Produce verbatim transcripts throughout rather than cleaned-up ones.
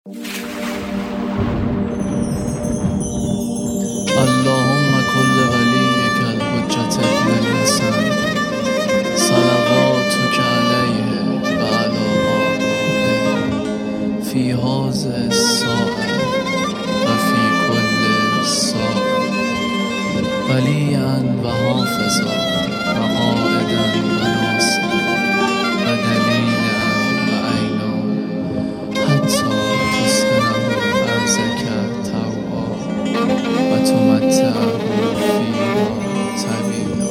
اللهم كل وليك الحجة ابن الحسن صلواتك عليه وعلى آبائه في هذه الساعة وفي كل ساعة وليا وحافظا وقائدا وناصرا ودليلا وعينا حتى تسكنه أرضك طوعا وتمتعه فيها طویلا.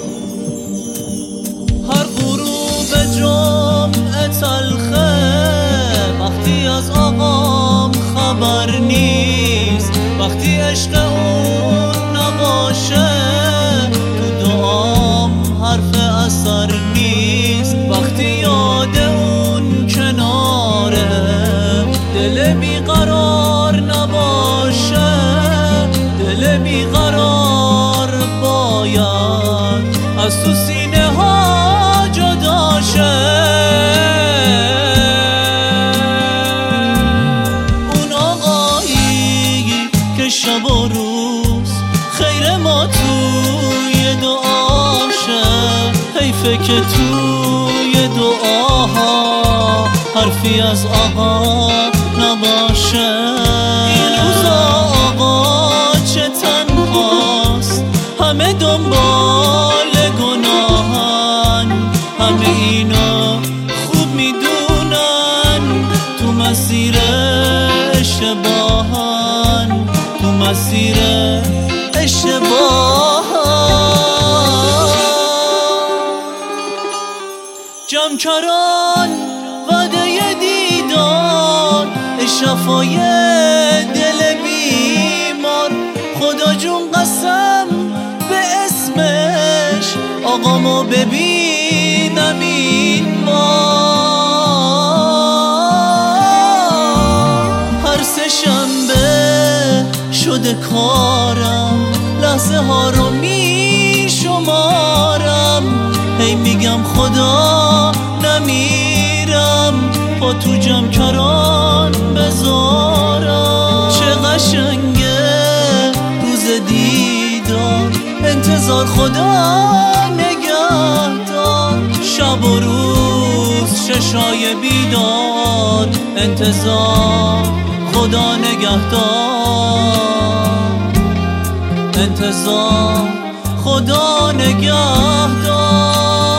هر غروب جمعه تلخه وقتی از آقام خبر نیست، وقتی عشق اون نباشه تو دعام حرف اثر نیست، وقتی یاد اون کناره دل بیقرار نباشه، دل بیقرار باید از تو سینه ها جدا شه. اون آقایی که شب و روز خیر ما توی دعاشه، حیفه که توی دعاها حرفی از آقا نباشه. این روزا آقا چه تنهاست، همه دنبال گناهن، همه اینا خوب میدونن تو مسیر اشتباهن، تو مسیر اشتباهن. جمکران وعده دیدار شفای دل بیمار، خدا جون قسم به اسمش آقامو ببینم این بار. هر سه شنبه شده کارم، لحظه ها رو می شمارم، هی میگم خدا نمیرم با تو جمکران بذارم. چه قشنگه روز دیدار، انتظار خدا نگهدار، شب و روز ششای بیدار، انتظار خدا نگهدار، انتظار خدا نگهدار.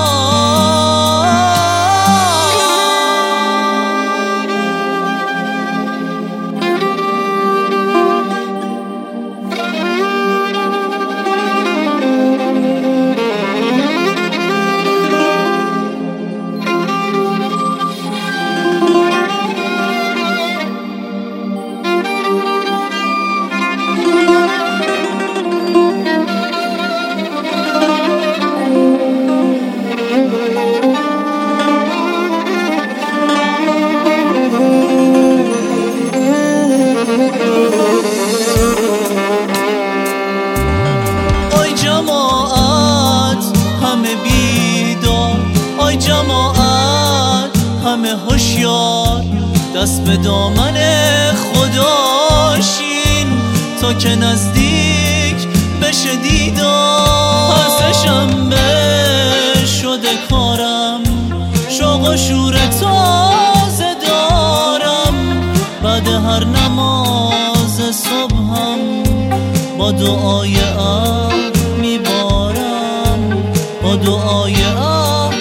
جماعت همه هوشیار، دست به دامن خداشین تا که نزدیک بشه دیدار. هر سه شنبه شده کارم، شوق و شور تازه دارم، بعد هر نماز صبحم با دعای اب میبارم، با دعای اب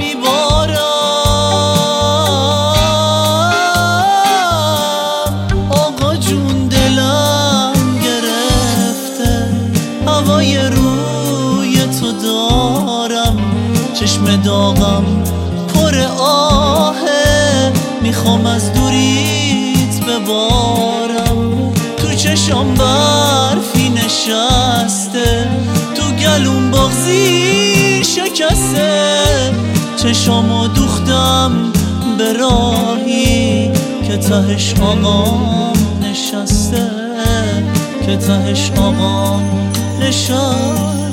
چشم داغم پر آهه، میخوام از دوریت ببارم. تو چشم برفی نشسته، تو گلوم بغزی شکسته، چشامو دوختم به راهی که تهش آقام نشسته، که تهش آقام نشسته.